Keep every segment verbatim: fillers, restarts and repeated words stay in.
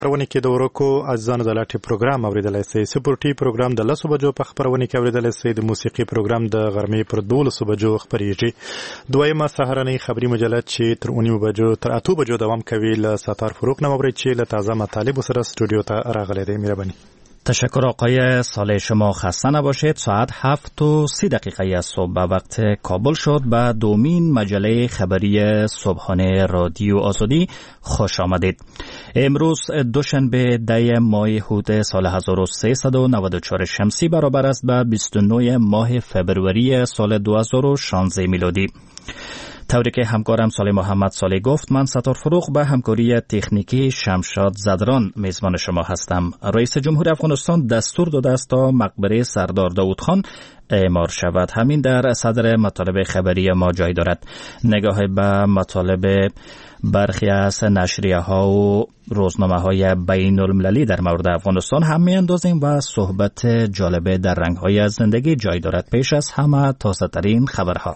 خبرونه کې د ورکو ازانو د لاټي پروګرام اوریدلای سي سپورټي پروګرام د لسو بجو په خبرونه کې اوریدلای سي د موسیقي پروګرام د غرمې پر دولسو بجو خبريږي دویمه سهارنۍ خبري مجله چې تر اونیو بجو تر اتو بجو دوام کوي ل ستار فروق نوم اوري چې ل تازه مطالب سره استودیو ته راغلي دي مهرباني. تشکر آقای صالح، شما خسته نباشید. ساعت هفت و سی دقیقه از صبح به وقت کابل شد. به دومین مجله خبری صبحانه رادیو آزادی خوش آمدید. امروز دوشنبه ده ماه هوت سال هزار و سیصد و نود و چهار شمسی برابر است به بیست و نه ماه فبروری سال دو هزار و شانزده میلادی. طوری که همکارم صالح محمد صالح گفت، من ستار فروغ به همکاری تکنیکی شمشاد زدران میزبان شما هستم. رئیس جمهور افغانستان دستور داده است تا مقبره سردار داود خان اعمار شود. همین در صدر مطالب خبری ما جای دارد. نگاه به مطالب برخی از نشریه ها و روزنامه های بین المللی در مورد افغانستان هم می اندازیم و صحبت جالب در رنگ های زندگی جای دارد. پیش از همه تازه ترین خبرها.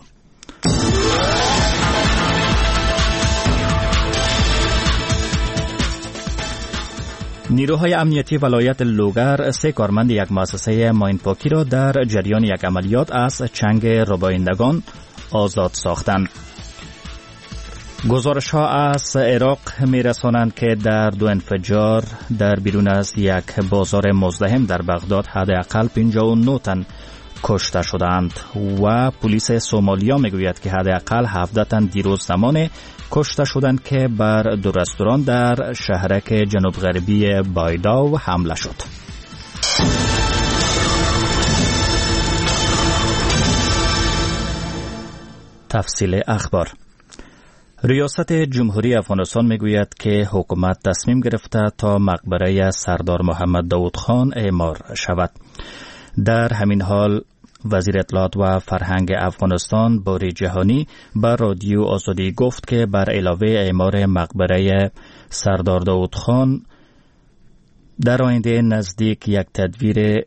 نیروهای امنیتی ولایت لوگر سه کارمند یک مؤسسه ماینپاکی را در جریان یک عملیات از چنگ ربایندگان آزاد ساختند. گزارش ها از عراق می رسانند که در دو انفجار در بیرون از یک بازار مزدحم در بغداد حداقل پنجاه و نه تن کشته شدند و پلیس سومالیا می گوید که حداقل هفده تن دیروز زمان کشته شدند که بر دو رستوران در شهرک جنوب غربی بایداو حمله شد. تفصیل اخبار. ریاست جمهوری افغانستان میگوید که حکومت تصمیم گرفته تا مقبره سردار محمد داود خان اعمار شود. در همین حال وزیر اطلاعات و فرهنگ افغانستان باری جهانی بر رادیو آزادی گفت که بر علاوه اعمار مقبره سردار داود خان در آینده نزدیک یک تدبیر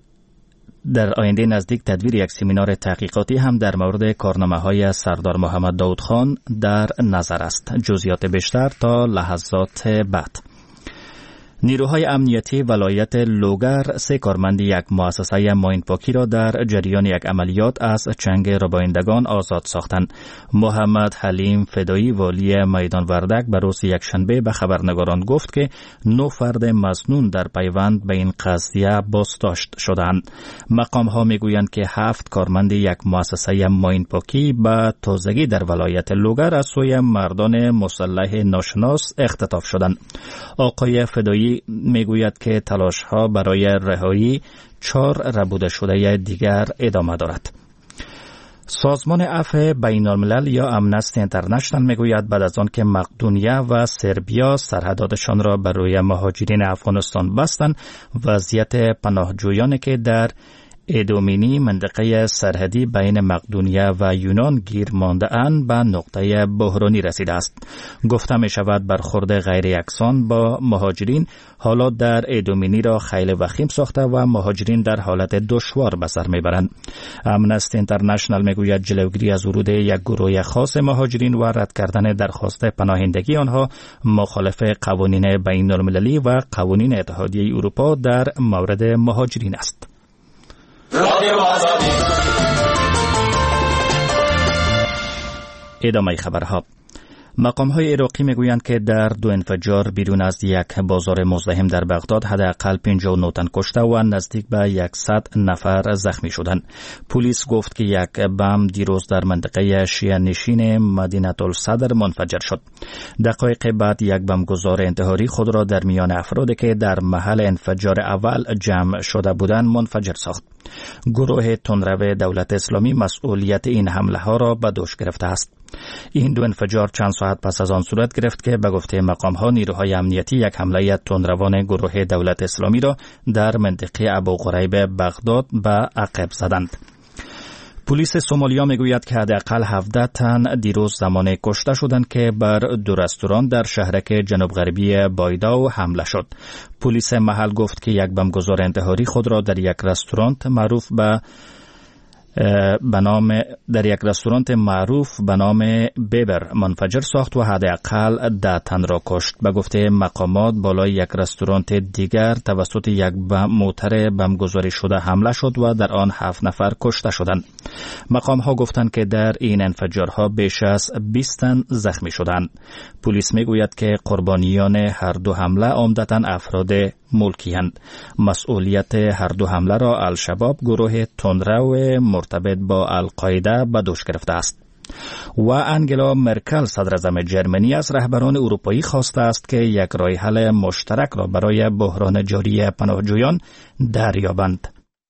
در آینده نزدیک تدبیر یک سمینار تحقیقاتی هم در مورد کارنامه‌های سردار محمد داود خان در نظر است. جزئیات بیشتر تا لحظات بعد. نیروهای امنیتی ولایت لوگر سه کارمند یک مؤسسه ماینپاکی را در جریان یک عملیات از چنگ ربایندگان آزاد ساختند. محمد حلیم فدایی والی میدان وردک به روز یکشنبه به خبرنگاران گفت که نه فرد مسنون در پیوند به این قضیه بازداشت شدند. مقام ها میگویند که هفت کارمند یک مؤسسه ماینپاکی به تازگی در ولایت لوگر از سوی مردان مسلح ناشناس اختطاف شدند. آقای فدایی میگوید که تلاش ها برای رهایی چهار ربوده شده دیگر ادامه دارد. سازمان عفو بین الملل یا امنستی اینترنشنال میگوید بعد از آن که مقدونیه و سربیا سرحداتشان را بر روی مهاجرین افغانستان بستند، وضعیت پناهجویانی که در ادومینی منطقه سرحدی بین مقدونیه و یونان گیر مانده اند به نقطه بحرانی رسیده است. گفته می شود برخورد غیر یکسان با مهاجرین حالات در ادومینی را خیلی وخیم ساخته و مهاجرین در حالت دشوار به سر می برند. امنستی اینترنشنال می گوید جلوگیری از ورود یک گروه خاص مهاجرین و رد کردن درخواست پناهندگی آنها مخالف قوانین بین المللی و قوانین اتحادیه اروپا در مورد مهاجرین است. ادامه خبرها. مقام های عراقی میگویند که در دو انفجار بیرون از یک بازار مزدحم در بغداد حداقل پنجاه و نه تن کشته و نزدیک به صد نفر زخمی شدند. پلیس گفت که یک بم دیروز در منطقه شیعه نشین مدینه الصدر منفجر شد. دقایق بعد یک بمگذار انتحاری خود را در میان افرادی که در محل انفجار اول جمع شده بودند منفجر ساخت. گروه تندرو دولت اسلامی مسئولیت این حمله ها را به دوش گرفته است. این دو انفجار چند ساعت پس از آن صورت گرفت که به گفته مقام ها نیروهای امنیتی یک حمله تندروان گروه دولت اسلامی را در منطقه ابو غریب بغداد به عقب زدند. پلیس سومالیا میگوید که حداقل هفده تن دیروز زمان کشته شدند که بر دو رستوران در شهرک جنوب غربی بایداو حمله شد. پلیس محل گفت که یک بمگذار انتحاری خود را در یک رستوران معروف به به نام در یک رستوران معروف به نام بیبر منفجر ساخت و حداقل ده تن را کشت. به گفته مقامات بالای یک رستوران دیگر توسط یک موتر بمبگذاری شده حمله شد و در آن هفت نفر کشته شدند. مقام ها گفتند که در این انفجارها بیش از بیست تن زخمی شدند. پلیس میگوید که قربانیان هر دو حمله عمدتاً افراد ملکی هستند. مسئولیت هر دو حمله را الشباب، گروه تندرو مرتبط با القاعده، به دوش گرفته است. و انگلا مرکل صدراعظم جرمنی از رهبران اروپایی خواسته است که یک راه حل مشترک را برای بحران جاری پناهجویان دریابند.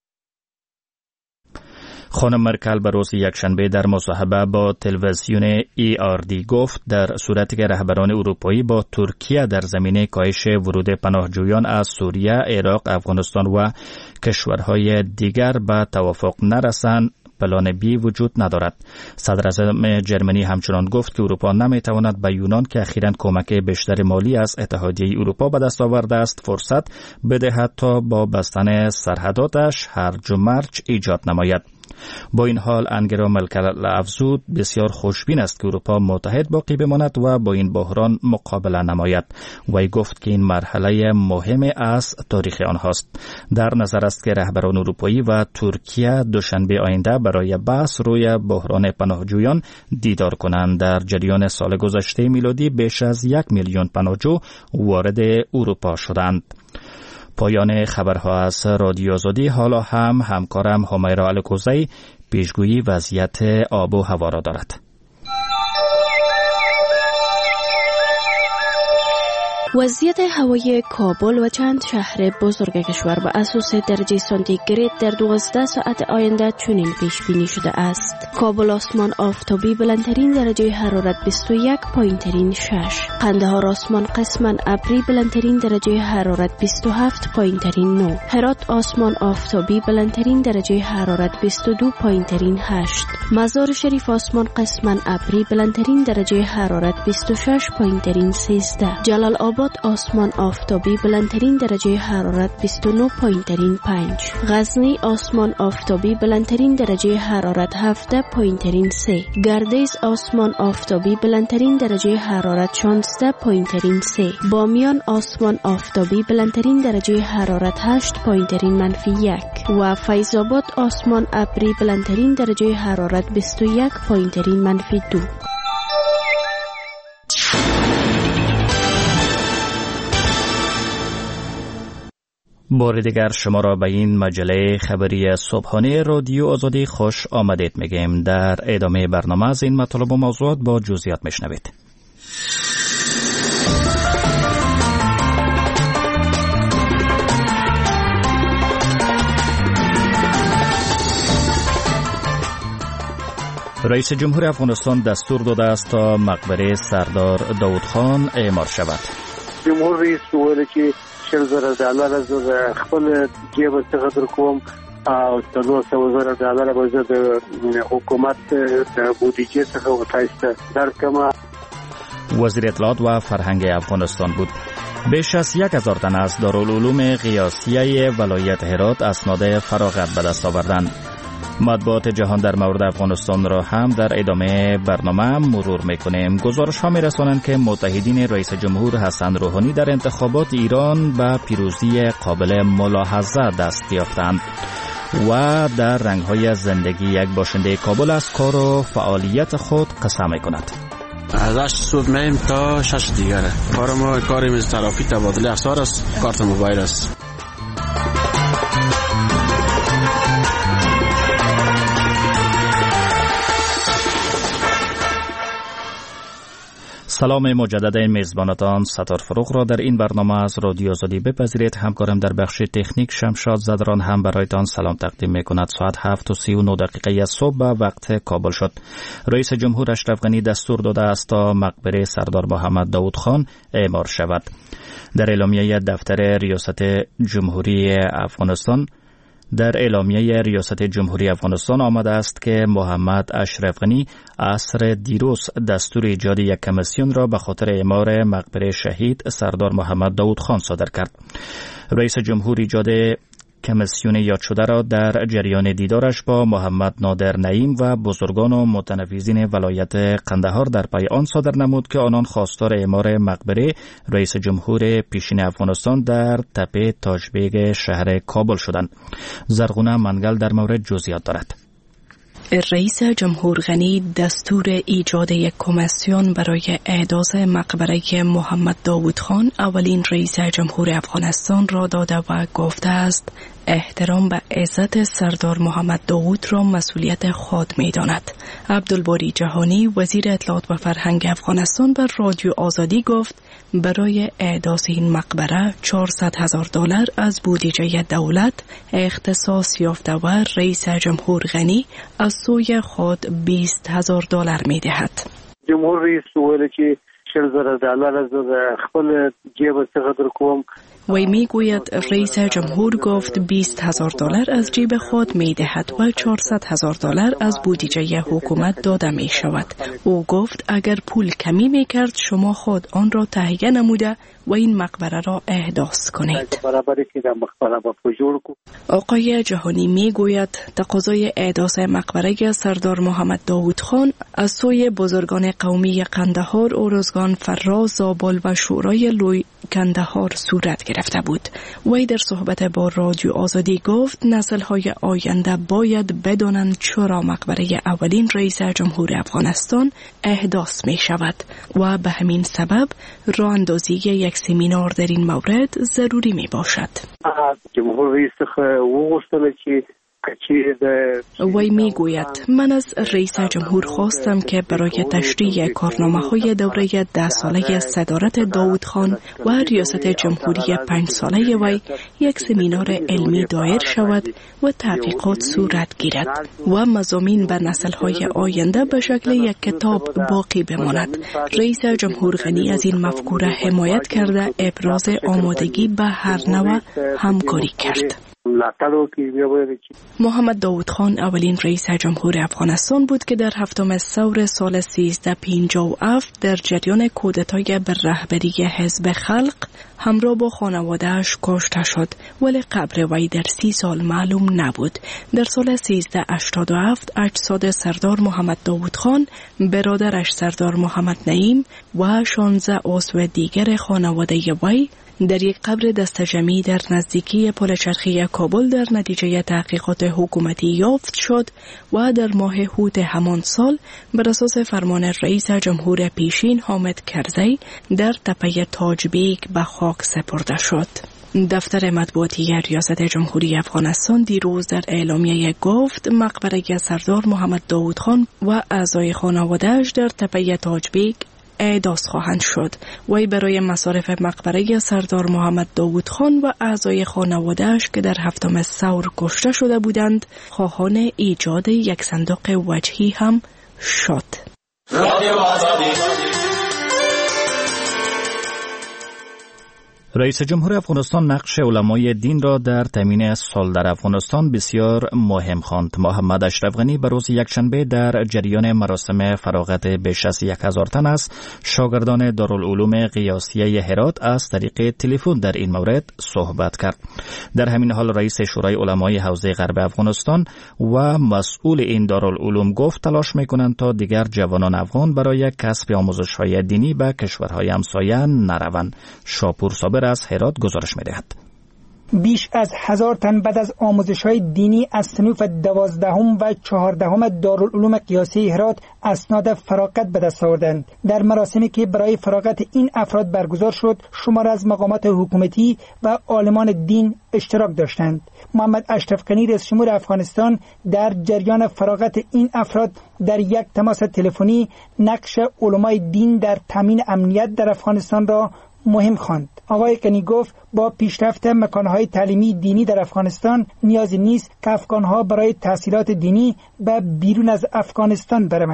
خانم مرکل به روز یکشنبه در مصاحبه با تلویزیون ای آر دی گفت در صورتی که رهبران اروپایی با ترکیه در زمینه کاهش ورود پناهجویان از سوریه، عراق، افغانستان و کشورهای دیگر به توافق نرسند، پلان بی وجود ندارد. صدراعظم جرمنی همچنان گفت که اروپا نمیتواند به یونان که اخیراً کمک بیشتر مالی از اتحادیه اروپا به دست آورده است فرصت بدهد تا با بستن سرحداتش هرج و مرج ایجاد نماید. با این حال انگلا مرکل افزود بسیار خوشبین است که اروپا متحد باقی بماند و با این بحران مقابله نماید. وی گفت که این مرحله مهم از تاریخ آنهاست. در نظر است که رهبران اروپایی و ترکیه دوشنبه آینده برای بحث روی بحران پناهجویان دیدار کنند. در جریان سال گذشته میلادی بیش از یک میلیون پناهجو وارد اروپا شدند. پایان خبرها از رادیو آزادی. حالا هم همکارم همیرا الکوزی پیشگویی وضعیت آب و هوا را دارد. وضعیت هوای کابل و چند شهر بزرگ کشور به اساس درجه سانتیگراد در دوازده ساعت آینده چنین پیش بینی شده است. کابل آسمان آفتابی بلندترین درجه حرارت بیست و یک پایینترین شش. قندهار آسمان قسما ابری بلندترین درجه حرارت بیست و هفت پایینترین نه. هرات آسمان آفتابی بلندترین درجه حرارت بیست و دو پایینترین هشت. مزار شریف آسمان قسما ابری بلندترین درجه حرارت بیست و شش پایینترین سیزده. جلال آباد آسمان آفتابی بلندترین درجه حرارت بیست و نه پایینترین پنج. غزنی آسمان آفتابی بلندترین درجه حرارت هفده پایینترین سه. گردیز آسمان آفتابی بلندترین درجه حرارت شانزده پایینترین سه. بامیان آسمان آفتابی بلندترین درجه حرارت هشت پایینترین منفی یک. و فیض آباد آسمان ابری بلندترین درجه حرارت بیست و یک پایینترین منفی دو. بار دیگر شما را به این مجله خبری صبحانه رادیو آزادی خوش آمدید میگیم. در ادامه برنامه از این مطالب و موضوعات با جزئیات میشنوید. رئیس جمهور افغانستان دستور داده است تا مقبره سردار داود خان اعمار شود. جمهور رئیس ویل چې شل زره ډالر زه خپل جیب څخه درکوم او څلور سوه زره ډالر به زه د حکومت د بودیجې څخه وتایسته درکم. وزیر اطلاعات و فرهنگ افغانستان بود. بیش از یک هزار تن از دارالعلوم قیاسیه ولایت هرات اسناد فراغت به دست آوردند. مطبوعات جهان در مورد افغانستان را هم در ادامه برنامه مرور میکنیم. گزارش ها میرسانند که متحدین رئیس جمهور حسن روحانی در انتخابات ایران به پیروزی قابل ملاحظه دست یافتند و در رنگ های زندگی یک باشنده کابل از کار و فعالیت خود قصه میکند. از هشت صبح میم تا شش دیگره. کار ما کاری مثل ترافیک تبادل اسعار است، کارت موبایل است. سلام مجدد میزبانتان ستار فروغ را در این برنامه از رادیو آزادی بپذیرید. همکارم در بخش تکنیک شمشاد زدران هم برایتان سلام تقدیم میکند. ساعت هفت و سی و نه دقیقه از صبح به وقت کابل شد. رئیس جمهور اشرف غنی دستور داده است تا مقبره سردار محمد داود خان اعمار شود. در اعلامیه دفتر ریاست جمهوری افغانستان در اعلامیه ریاست جمهوری افغانستان آمده است که محمد اشرف غنی عصر دیروز دستور ایجاد یک کمیسیون را به خاطر اعمار مقبره شهید سردار محمد داود خان صادر کرد. رئیس جمهور ایجاد کمیسیون یاد شده را در جریان دیدارش با محمد نادر نعیم و بزرگان و متنفذین ولایت قندهار در پی آن صادر نمود که آنان خواستار اعمار مقبره رئیس جمهور پیشین افغانستان در تپه تاجبیگ شهر کابل شدند. زرغونه منگل در مورد جزئیات دارد. رئیس جمهور غنی دستور ایجاد یک کمیسیون برای احداث مقبره محمد داوود خان اولین رئیس جمهور افغانستان را داده و گفته است احترام به عزت سردار محمد داوود را مسئولیت خود می داند. عبدالباری جهانی وزیر اطلاعات و فرهنگ افغانستان بر رادیو آزادی گفت برای احداث این مقبره چهارصد هزار دلار از بودجه دولت اختصاص یافته و رئیس جمهور غنی از سوی خود بیست هزار دلار می دهد. جمهور رئیس ویل که شل زره دلار از خپل جیب څخه درکوم. وی می گوید رئیس جمهور گفت بیست هزار دلار از جیب خود می دهد و چهارصد هزار دلار از بودجه حکومت داده می شود. او گفت اگر پول کمی می کرد شما خود آن را تهیه نموده و این مقبره را احداث کنید. آقای جهانی می گوید تقاضای احداث مقبره سردار محمد داوود خان از سوی بزرگان قومی قندهار، اورزگان، فراز، زابل و شورای لوی قندهار صورت گرفته بود. وی در صحبت با رادیو آزادی گفت نسل‌های آینده باید بدانند چرا مقبره اولین رئیس جمهور افغانستان احداث می شود و به همین سبب راه اندازی یک سمینار در این مورد ضروری می باشد. جمهور رئیس وغوښتل چې وی می گوید من از رئیس جمهور خواستم که برای تشریح کارنامه های دوره ده ساله صدارت داوود خان و ریاست جمهوری پنج ساله وی یک سمینار علمی دایر شود و تحقیقات صورت گیرد و مضامین به نسل های آینده به شکل یک کتاب باقی بماند. رئیس جمهور غنی از این مفکوره حمایت کرده ابراز آمادگی به هر نوع همکاری کرد. محمد داوود خان اولین رئیس جمهور افغانستان بود که در هفتم ثور سال سیزده پنجاه و هفت در جریان کودتای بر رهبری حزب خلق همراه با خانواده‌اش کشته شد، ولی قبر وی در سی سال معلوم نبود. در سال سیزده هشتاد و هفت اجساد سردار محمد داوود خان، برادرش سردار محمد نعیم و شانزده عضو دیگر خانواده وی در یک قبر دستجمعی در نزدیکی پل چرخی کابل در نتیجه تحقیقات حکومتی یافت شد و در ماه هوت همان سال بر اساس فرمان رئیس جمهور پیشین حامد کرزی در تپه تاجبیگ به خاک سپرده شد. دفتر مطبوعاتی ریاست جمهوری افغانستان دیروز در اعلامیه گفت مقبره سردار محمد داوود خان و اعضای خانواده‌اش در تپه تاجبیگ احداث خواهند شد. وی برای مصارف مقبره سردار محمد داوود خان و اعضای خانواده‌اش که در هفتم ثور کشته شده بودند خواهان ایجاد یک صندوق وجهی هم شد. رئیس جمهور افغانستان نقش علمای دین را در تامین صلح در افغانستان بسیار مهم خواند. محمد اشرف غنی به روز یکشنبه در جریان مراسم فراغت بیش از یک هزار تن از شاگردان دارالعلوم قیاسیه هرات از طریق تلفن در این مورد صحبت کرد. در همین حال رئیس شورای علمای حوزه غرب افغانستان و مسئول این دارالعلوم گفت تلاش میکنند تا دیگر جوانان افغان برای کسب آموزش‌های دینی به کشورهای همسایه نروند. شاپور صابر از هرات گزارش می‌دهد. بیش از هزار تن بعد از آموزش‌های دینی از صنوف دوازدهم و چهاردهم دارالعلوم قیاسی هرات اسناد فراغت به دست آوردند. در مراسمی که برای فراغت این افراد برگزار شد، شمار از مقامات حکومتی و عالمان دین اشتراک داشتند. محمد اشرف غنی رئیس جمهور افغانستان در جریان فراغت این افراد در یک تماس تلفنی نقش علمای دین در تامین امنیت در افغانستان را مهم خواند. آقای غنی گفت با پیشرفت مکانهای تعلیمی دینی در افغانستان نیازی نیست که افغانها برای تحصیلات دینی به بیرون از افغانستان بروند.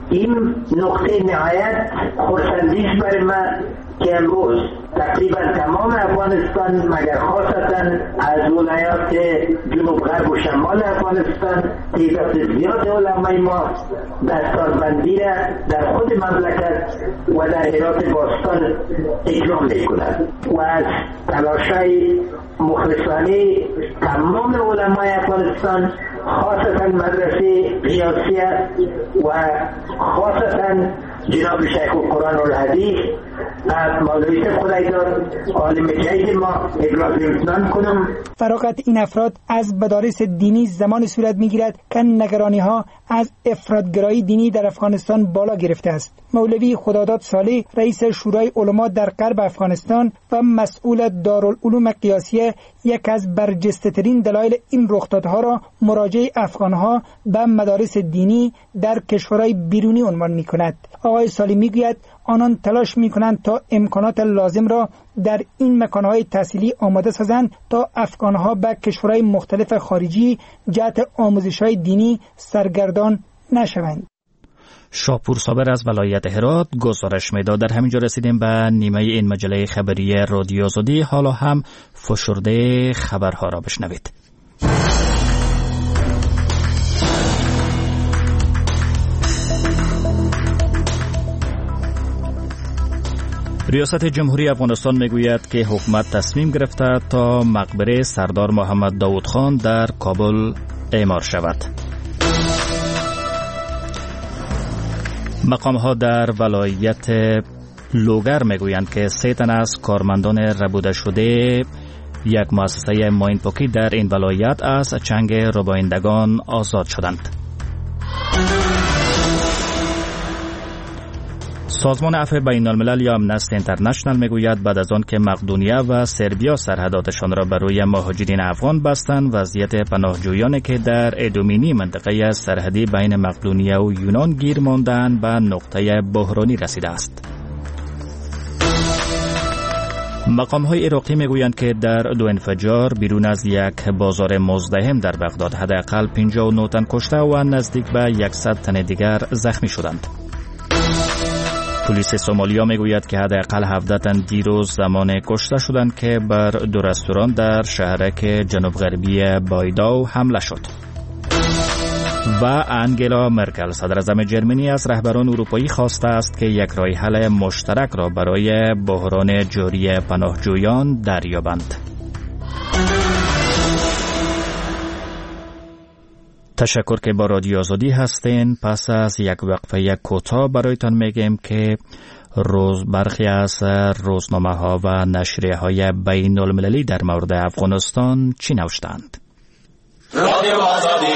این نقطه نهایت خرسندیش برای من که امروز تقریبا تمام افغانستان مگر خاصتا از ولایات جنوب غرب و شمال افغانستان تعداد زیاد علمای ما دستاربندی را در خود مملکت و در هرات باستان اجرا میکنند و از تلاشای مخلصانه تمام علمای افغانستان خاصتا مدرسه قیاسیه و خاصتا جناب شیخ القرآن الحدیث مولوی خدایداد عالم جید ما ابراز امتنان کنم. فراغت این افراد از مدارس دینی زمان صورت میگیرد که نگرانی ها از افراطگرایی دینی در افغانستان بالا گرفته است. مولوی خداداد صالح رئیس شورای علما در غرب افغانستان و مسئول دارالعلوم قیاسیه یک از برجسته ترین دلایل این رخدادها را مراجعه افغانها به مدارس دینی در کشورهای بیرونی عنوان می کند. آقای صالح می گوید آنان تلاش می کنند تا امکانات لازم را در این مکانهای تحصیلی آماده سازند تا افغانها به کشورهای مختلف خارجی جهت آموزش‌های دینی سرگردان نشوند. شاپور صابر از ولایت هرات گزارش میداد. در همینجا رسیدیم به نیمه این مجله خبری رادیو آزادی. حالا هم فشرده خبرها را بشنوید. ریاست جمهوری افغانستان میگوید که حکومت تصمیم گرفته تا مقبره سردار محمد داود خان در کابل اعمار شود. مقام‌ها در ولایت لوگر میگویند که سه تن از کارمندان ربوده شده یک مؤسسه ماین پاکی در این ولایت از چنگ ربایندگان آزاد شدند. سازمان عفو بین الملل یا امنستی اینترنشنال میگوید بعد از آن که مقدونیه و سربیا سرحداتشان را بر روی مهاجرین افغان بستند، وضعیت پناهجویانی که در ادومینی منطقه سرحدی بین مقدونیه و یونان گیر ماندند به نقطه بحرانی رسیده است. مقام‌های عراقی میگویند که در دو انفجار بیرون از یک بازار مزدحم در بغداد حداقل پنجاه و نه تن کشته و نزدیک به صد تن دیگر زخمی شدند. پلیس سومالیا میگوید که حداقل هفده تن دیروز زمان کشته شدند که بر دو رستوران در شهرک جنوب غربی بایداو حمله شد. و انگلا مرکل صدر اعظم جرمنی از رهبران اروپایی خواسته است که یک راه حل مشترک را برای بحران جاری پناهجویان دریابند. تشکر که با رادیو آزادی هستین. پس از یک وقفه کوتاه برایتان میگیم که روز برخی از روزنامه ها و نشریه های بین المللی در مورد افغانستان چی نوشتند. رادیو آزادی.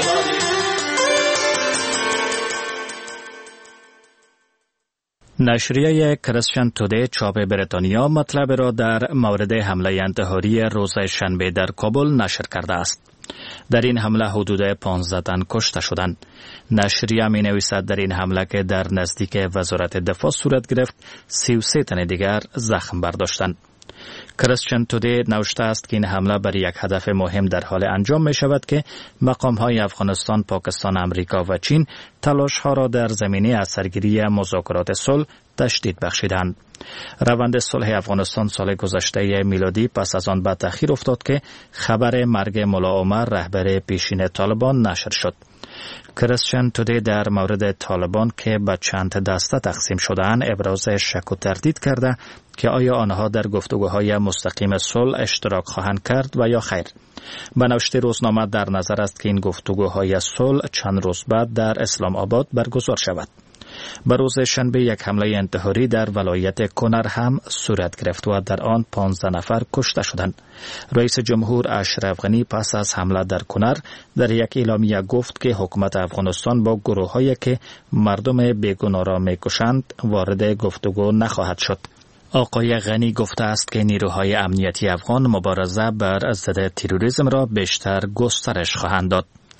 نشریه کریستین تودی چاپ بریتانیا مطلب را در مورد حمله انتحاری روز شنبه در کابل نشر کرده است. در این حمله حدود پانزده تن کشته شدند. نشریه می نویسد در این حمله که در نزدیک وزارت دفاع صورت گرفت، سی و سه تن دیگر زخم برداشتند. کریستین تودی نوشته است که این حمله بر یک هدف مهم در حال انجام می شود که مقام های افغانستان، پاکستان، امریکا و چین تلاش ها را در زمینه از سرگیری مذاکرات صلح تشدید بخشیدند. روند صلح افغانستان سال گذشته میلادی پس از آن به تأخیر افتاد که خبر مرگ ملا عمر رهبر پیشین طالبان نشر شد. کریستین تودی در مورد طالبان که به چند دسته تقسیم شده‌اند ابراز شک و تردید کرده که آیا آنها در گفتگوهای مستقیم صلح اشتراک خواهند کرد و یا خیر. به نوشته روزنامه در نظر است که این گفتگوهای صلح چند روز بعد در اسلام آباد برگزار شود. به روز شنبه یک حمله انتحاری در ولایت کنر هم صورت گرفت و در آن پانزده نفر کشته شدند. رئیس جمهور اشرف غنی پس از حمله در کنر در یک اعلامیه گفت که حکومت افغانستان با گروه‌هایی که مردم بیگناه را می‌کشند وارد گفتگو نخواهد شد. آقای غنی گفته است که نیروهای امنیتی افغان مبارزه بر ضد تروریسم را بیشتر گسترش خواهند داد.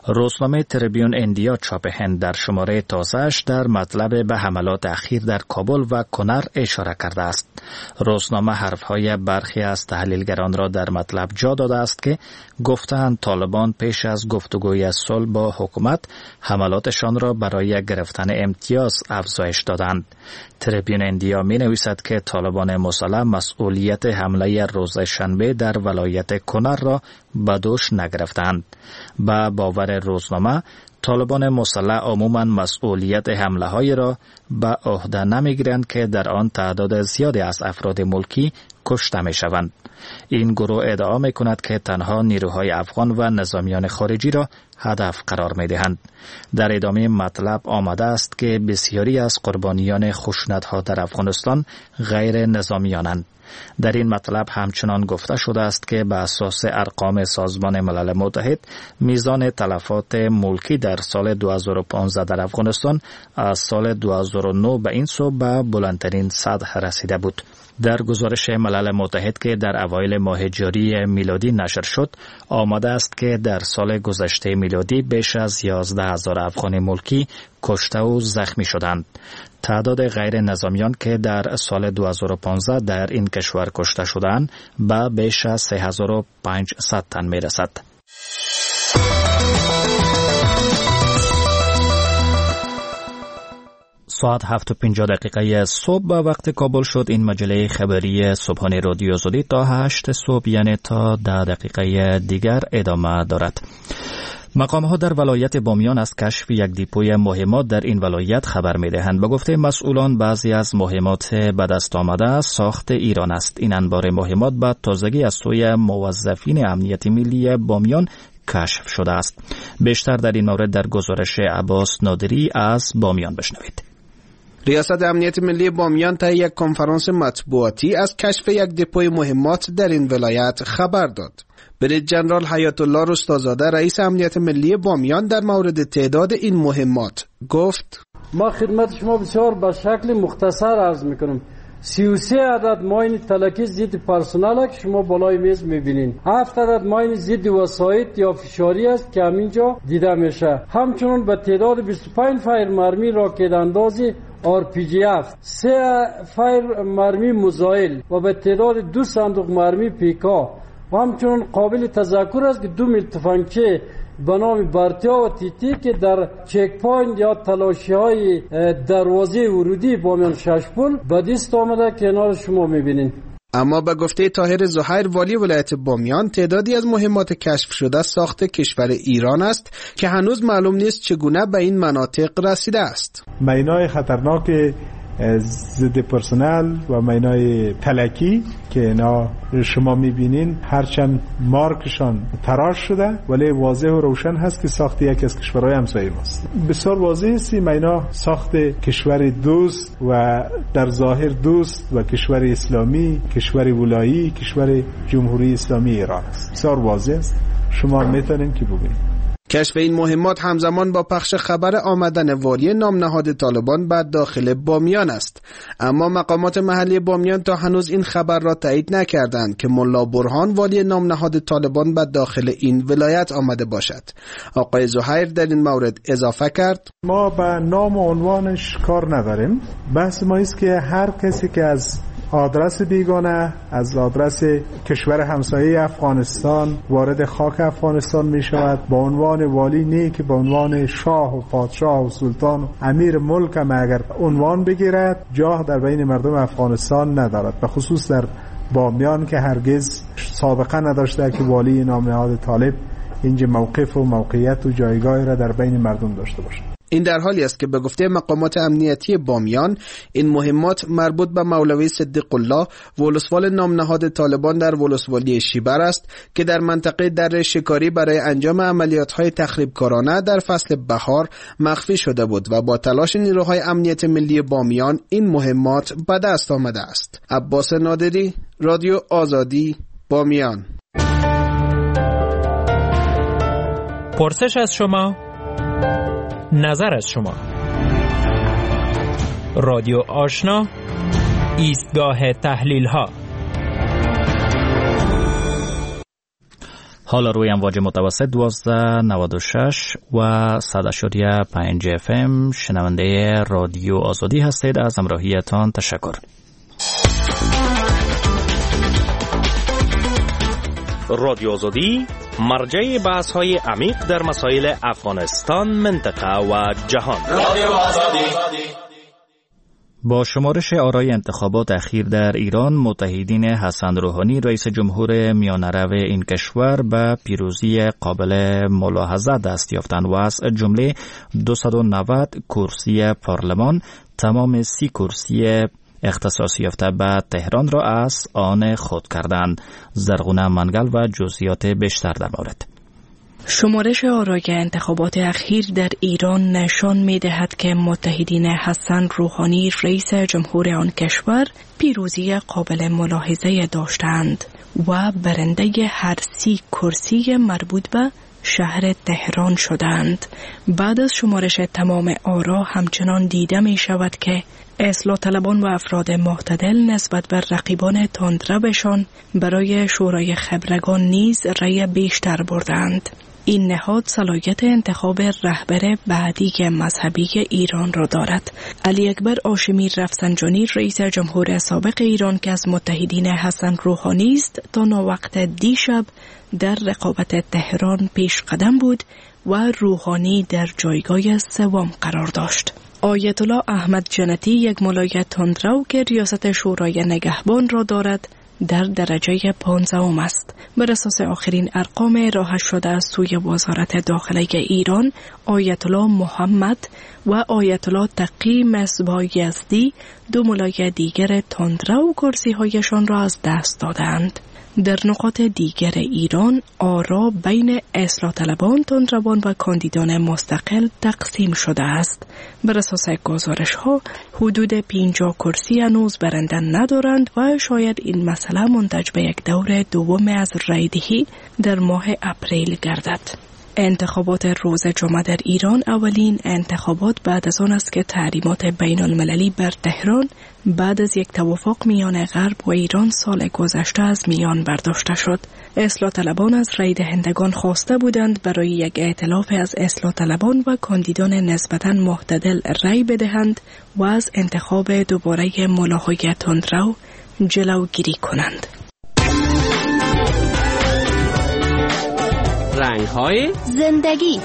روزنامه تریبیون ایندیا چاپ هند در شماره تازه‌اش در مطلب به حملات اخیر در کابل و کنر اشاره کرده است. روزنامه حرفهای برخی از تحلیلگران را در مطلب جا داده است که گفتند طالبان پیش از گفتگوی صلح با حکومت حملاتشان را برای گرفتن امتیاز افزایش دادند. تریبیون ایندیا می نویسد که طالبان مسلح مسئولیت حمله روز شنبه در ولایت کنر را به دوش نگرفتند. با باور روزنامه طالبان مسلح عموما مسئولیت حمله های را به عهده نمی گیرند که در آن تعداد زیادی از افراد ملکی کشته می شوند. این گروه ادعا می کند که تنها نیروهای افغان و نظامیان خارجی را هدف قرار می دهند. در ادامه مطلب آمده است که بسیاری از قربانیان خشونت‌ها در افغانستان غیر نظامیانند. در این مطلب همچنان گفته شده است که به اساس ارقام سازمان ملل متحد میزان تلفات ملکی در سال دو هزار و پانزده در افغانستان از سال دو هزار و نه به این سو به بلندترین سطح رسیده بود. در گزارش ملل متحد که در اوایل ماه جاری میلادی نشر شد آمده است که در سال گذشته میلادی بیش از یازده هزار افغان ملکی کشته و زخمی شدند. تعداد غیر نظامیان که در سال دو هزار و پانزده در این کشور کشته شدند به بیش از سه هزار و پانصد تن می رسد. ساعت هفت و پنجاه دقیقه صبح به وقت کابل شد. این مجله خبری صبحانه رادیو آزادی تا هشت صبح یعنی تا ده دقیقه دیگر ادامه دارد. مقام ها در ولایت بامیان از کشف یک دیپوی مهمات در این ولایت خبر می دهند. به گفته مسئولان بعضی از مهمات به دست آمده ساخت ایران است. این انبار مهمات به تازگی از سوی موظفین امنیت ملی بامیان کشف شده است. بیشتر در این مورد در گزارش عباس نادری از بامیان بشنوید. ریاست امنیت ملی بامیان طی یک کنفرانس مطبوعاتی از کشف یک دپوی مهمات در این ولایت خبر داد. برید جنرال حیات الله رستازاده رئیس امنیت ملی بامیان در مورد تعداد این مهمات گفت: ما خدمت شما بسیار به شکل مختصر عرض میکنم. سی و سه عدد ماین تلکی ضد پرسنل که شما بالای میز میبینین. هفت عدد ماین ضد وسایط یا فشاری است که همینجا دیده میشه. همچنین به تعداد بیست و پنج فایر مرمی راکت اندازی آر پی جی اف، سه فایر مرمی مزایل و به تعداد دو صندوق مرمی پیکا و همچنین قابل تذکر است که دو میل تفنگچه به نام برتیا و تیتی که در چک پوینت یا تلاشی های دروازه ورودی بامیان ششپول به دست آمده کنار شما میبینین. اما به گفته طاهر زهیر والی ولایت بامیان تعدادی از مهمات کشف شده ساخت کشور ایران است که هنوز معلوم نیست چگونه به این مناطق رسیده است. مینای خطرناک ضد پرسنل و مینای تلکی که اینا شما میبینین هرچند مارکشان تراش شده ولی واضح و روشن هست که ساخت یکی از کشورهای همسایه ماست. بسیار واضح است مینا ساخت کشور دوست و در ظاهر دوست و کشور اسلامی، کشور ولایی، کشور جمهوری اسلامی ایران است. بسیار واضح است، شما میتونین که ببینید. کشف این مهمات همزمان با پخش خبر آمدن والی نام نهاد طالبان به داخل بامیان است، اما مقامات محلی بامیان تا هنوز این خبر را تایید نکردند که ملا برهان والی نام نهاد طالبان به داخل این ولایت آمده باشد. آقای زهیر در این مورد اضافه کرد: ما به نام و عنوانش کار نداریم. بحث ما است که هر کسی که از آدرس بیگانه، از آدرس کشور همسایه افغانستان وارد خاک افغانستان می شود با عنوان والی، نه که با عنوان شاه و پادشاه و سلطان و امیر ملک هم اگر عنوان بگیرد جاه در بین مردم افغانستان ندارد، به خصوص در بامیان که هرگز سابقه نداشته که والی نام نهاد طالب اینجا موقف و موقعیت و جایگاهی را در بین مردم داشته باشد. این در حالی است که به گفته مقامات امنیتی بامیان این مهمات مربوط به مولوی صدیق الله ولسوال نام نهاد طالبان در ولسوالی شیبر است که در منطقه دره شکاری برای انجام عملیات‌های تخریبکارانه در فصل بهار مخفی شده بود و با تلاش نیروهای امنیت ملی بامیان این مهمات به دست آمده است. عباس نادری، رادیو آزادی، بامیان. پرسش از شما، نظر از شما. رادیو آشنا، ایستگاه تحلیل ها. حالا روی امواج متوسط دوازده نود و شش و صد اشاری پنج اف ام شنونده رادیو آزادی هستید. از همراهیتان تشکر. رادیو آزادی مرجع بحث های عمیق در مسائل افغانستان، منطقه و جهان. رادیو آزادی. با شمارش آرای انتخابات اخیر در ایران، متحدین حسن روحانی رئیس جمهور میانه‌رو این کشور به پیروزی قابل ملاحظه دست یافتند و از جمله دویست و نود کرسی پارلمان، تمام سی کرسی اختصاص یافته به تهران را از آن خود کردند. زرغونه منگل و جزئیات بیشتر در مورد. شمارش آرای انتخابات اخیر در ایران نشان می‌دهد که متحدین حسن روحانی رئیس جمهور آن کشور پیروزی قابل ملاحظه داشتند و برنده هر سی کرسی مربوط به شهر تهران شدند. بعد از شمارش تمام آرا همچنان دیده می شود که اصلاح طلبان و افراد معتدل نسبت بر رقیبان تندروشان برای شورای خبرگان نیز رأی بیشتر بردند. این نهاد صلاحیت انتخاب رهبر بعدی مذهبی ایران را دارد. علی اکبر هاشمی رفسنجانی رئیس جمهور سابق ایران که از متحدین حسن روحانی است، تا ناوقت دیشب در رقابت تهران پیش قدم بود و روحانی در جایگاه سوم قرار داشت. آیت الله احمد جنتی یک ملای تندرو که ریاست شورای نگهبان را دارد در درجه پانزدهم است. بر اساس آخرین ارقام ارائه شده از سوی وزارت داخله ایران، آیت الله محمد و آیت الله تقی مصباح یزدی دو ملای دیگر تندرو کرسی هایشان را از دست دادند. در نقاط دیگر ایران آرا بین اصلاح طلبان، تندروان و کاندیدان مستقل تقسیم شده است. بر اساس گزارش ها حدود پنجاه کرسی هنوز برنده ندارند و شاید این مسئله منتج به یک دور دوم از رایدهی در ماه اپریل گردد. انتخابات روز جمعه در ایران اولین انتخابات بعد از آن است که تحریمات بین المللی بر تهران بعد از یک توافق میان غرب و ایران سال گذشته از میان برداشته شد. اصلاح طلبان از رای دهندگان خواسته بودند برای یک ائتلاف از اصلاح طلبان و کاندیدان نسبتاً معتدل رای بدهند و از انتخاب دوباره ملاهای تندرو جلوگیری کنند. رنگ‌های زندگی.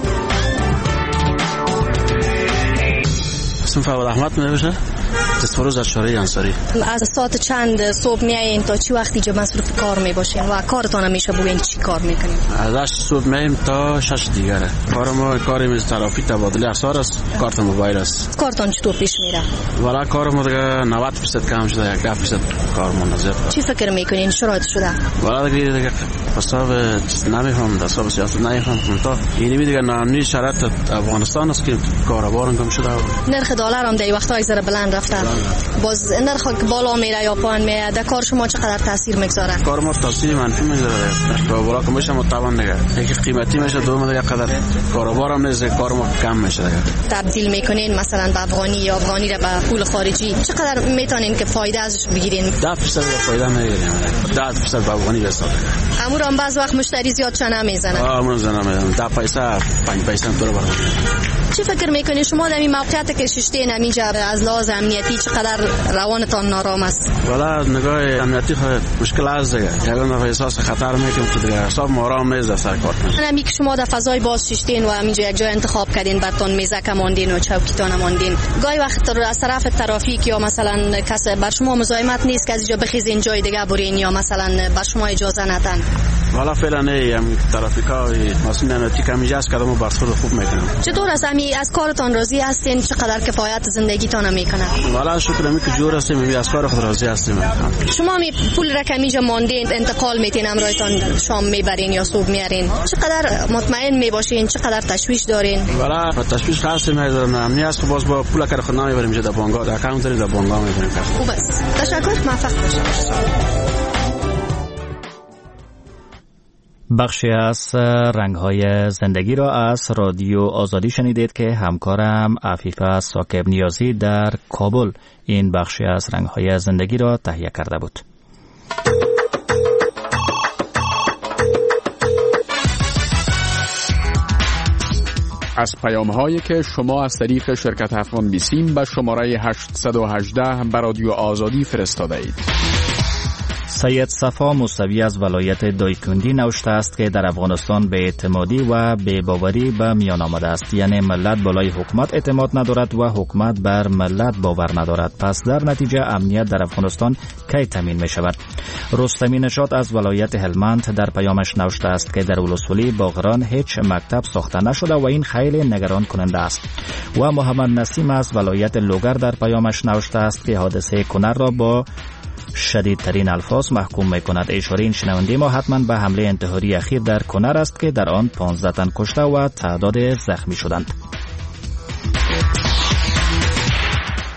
اسم فواد احمد نمیشه؟ دستفروز از شورای انصاری. از ساعت چند صبح میایین تا چی وقتی جو مصروف کار میباشین و کارتان میشه بگین چی کار میکنین؟ از هشت صبح میایم تا شش دیگره. کار ما کاری میز ترافیک تبادله اسعار است، کارت موبایل است. کارتان چطور پیش میره؟ والا کار ما دیگه نود درصد کم شده، یک درصد کار ما نزدیک. چی فکر میکنین شرایط شده؟ والا دیگه دیگه حساب نمیفهم، حساب سیاست نمیفهم. تا اینی دیگه نامی شرایط افغانستان است که کاروبار کم شده. نرخ دلار هم در وقت‌های زره بلند رفته. باز نرخ بالا میره یا پایین میره، در کار شما چقدر تاثیر میگذاره؟ کار ما تاثیر منفی میگذاره. کاروبار کم میشه مطابق دیگه. یکی قیمتی میشه، دوم دیگه قدر کاروبار هم نیست، کار ما کم میشه دیگه. تبدیل میکنین مثلا به افغانی یا افغانی را به پول خارجی، چقدر میتونین که فایده ازش بگیرین؟ ده درصد فایده میگیریم. ده درصد به افغانی بسازه. امور هم بعض وقت مشتری زیاد چه نمیزنه. آ من زنم ده پیسه پنج پیسه دور بر. چی فکر میکنین شما در این موقعیت که ششتین همینجا از لحاظ امنیتی چقدر روانتان نارام است؟ والا نگاه امنیتی مشکل است دیگه. یگان احساس خطر میکنم که دیگه حساب ما آرام نیست سر کار. همین که شما در فضای باز ششتین و همینجا یک جای انتخاب کردین، برتون میزه کماندین و چوکیتان ماندین، گاهی وقت از طرف ترافیک یا مثلا کس بر شما مزاحمت نیست که از اینجا بخیزین جای دیگه برین یا مثلا بر شما اجازه ندن؟ والا فعلا نه، هم ترافیکا مسئول امنیتی کمیجه است که ما بر خود خوب میکنم. چطور است امی از کارتان راضی هستین؟ چقدر کفایت زندگیتان میکنه؟ والا شکر می که جور هستیم، می از کار خود راضی هستیم. شما می پول رقمیجا ماندین انتقال میتین، امرایتان شام میبرین یا صبح میارین، چقدر مطمئن میباشین؟ چقدر تشویش دارین؟ والا تشویش خاصی میذارم، امنی است که باز با پول کار خود نمیبریم جدا بانگا، در اکانت در بانگا میبریم. خوب است، تشکر، موفق باشید. بخشی از رنگ‌های زندگی را از رادیو آزادی شنیدید که همکارم عفیفه ساکب نیازی در کابل این بخشی از رنگ‌های زندگی را تهیه کرده بود. از پیام هایی که شما از طریق شرکت افغان بیسیم به شماره هشت یک هشت به رادیو آزادی فرستاده اید. سید صفا موسوی از ولایت دایکندی نوشته است که در افغانستان به اعتمادی و به باوری به میان آمده است، یعنی ملت بالای حکومت اعتماد ندارد و حکومت بر ملت باور ندارد. پس در نتیجه امنیت در افغانستان کی تامین می شود؟ رستمی نژاد از ولایت هلمند در پیامش نوشته است که در ولسوالی باغران هیچ مکتب ساخته نشده و این خیلی نگران کننده است. و محمد نسیم از ولایت لوگر در پیامش نوشته است که حادثه کنر را با شدیدترین الفاظ محکوم می کند. اشاره این شنونده ما حتما به حمله انتحاری اخیر در کنر است که در آن پانزده تن کشته و تعداد زخمی شدند.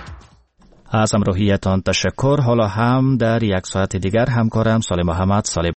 از همراهیتان تشکر. حالا هم در یک ساعت دیگر همکارم سالم محمد سالم